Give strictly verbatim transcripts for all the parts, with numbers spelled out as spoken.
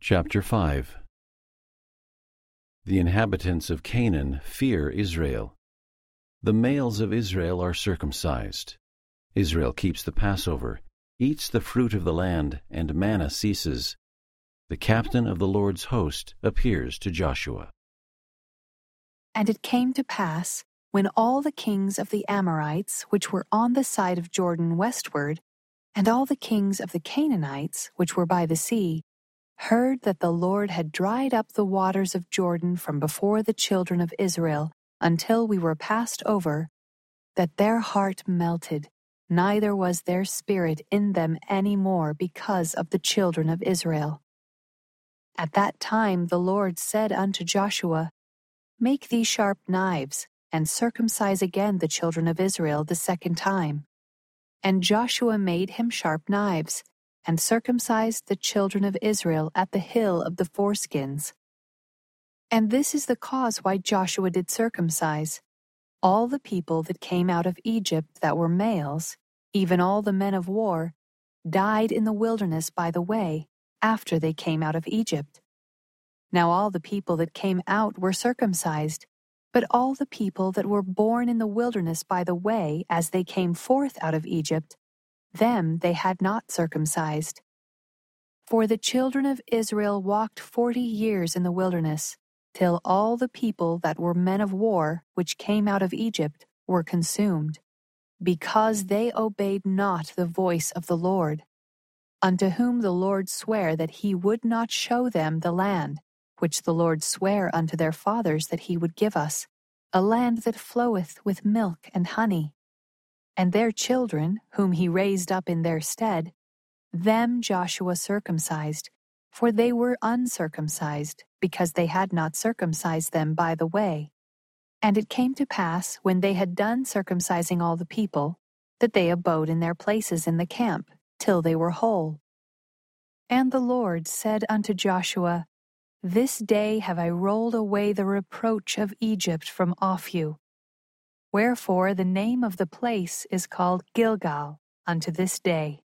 Chapter five. The inhabitants of Canaan fear Israel. The males of Israel are circumcised. Israel keeps the Passover, eats the fruit of the land, and manna ceases. The captain of the Lord's host appears to Joshua. And it came to pass, when all the kings of the Amorites which were on the side of Jordan westward, and all the kings of the Canaanites which were by the sea, heard that the Lord had dried up the waters of Jordan from before the children of Israel until we were passed over, that their heart melted, neither was their spirit in them any more because of the children of Israel. At that time the Lord said unto Joshua, Make thee sharp knives, and circumcise again the children of Israel the second time. And Joshua made him sharp knives, and circumcised the children of Israel at the hill of the foreskins. And this is the cause why Joshua did circumcise all the people that came out of Egypt that were males, even all the men of war, died in the wilderness by the way, after they came out of Egypt. Now all the people that came out were circumcised, but all the people that were born in the wilderness by the way as they came forth out of Egypt, them they had not circumcised. For the children of Israel walked forty years in the wilderness, till all the people that were men of war, which came out of Egypt, were consumed, because they obeyed not the voice of the Lord, unto whom the Lord sware that he would not show them the land, which the Lord sware unto their fathers that he would give us, a land that floweth with milk and honey. And their children, whom he raised up in their stead, them Joshua circumcised, for they were uncircumcised, because they had not circumcised them by the way. And it came to pass, when they had done circumcising all the people, that they abode in their places in the camp, till they were whole. And the Lord said unto Joshua, This day have I rolled away the reproach of Egypt from off you. Wherefore the name of the place is called Gilgal unto this day.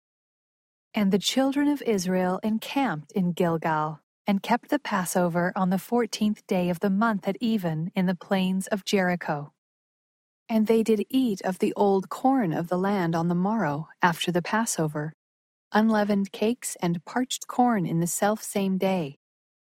And the children of Israel encamped in Gilgal, and kept the Passover on the fourteenth day of the month at even in the plains of Jericho. And they did eat of the old corn of the land on the morrow after the Passover, unleavened cakes and parched corn in the selfsame day.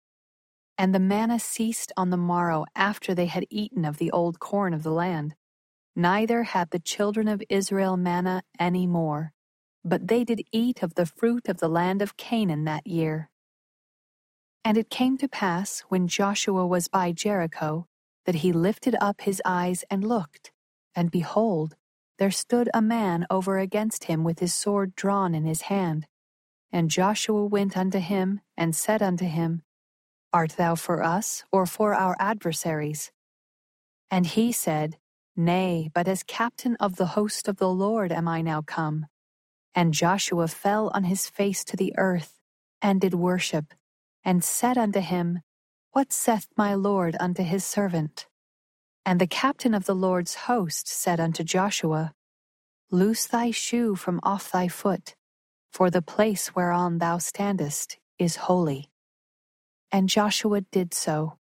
And the manna ceased on the morrow after they had eaten of the old corn of the land. Neither had the children of Israel manna any more, but they did eat of the fruit of the land of Canaan that year. And it came to pass, when Joshua was by Jericho, that he lifted up his eyes and looked, and behold, there stood a man over against him with his sword drawn in his hand. And Joshua went unto him, and said unto him, Art thou for us, or for our adversaries? And he said, Nay, but as captain of the host of the Lord am I now come. And Joshua fell on his face to the earth, and did worship, and said unto him, What saith my Lord unto his servant? And the captain of the Lord's host said unto Joshua, Loose thy shoe from off thy foot, for the place whereon thou standest is holy. And Joshua did so.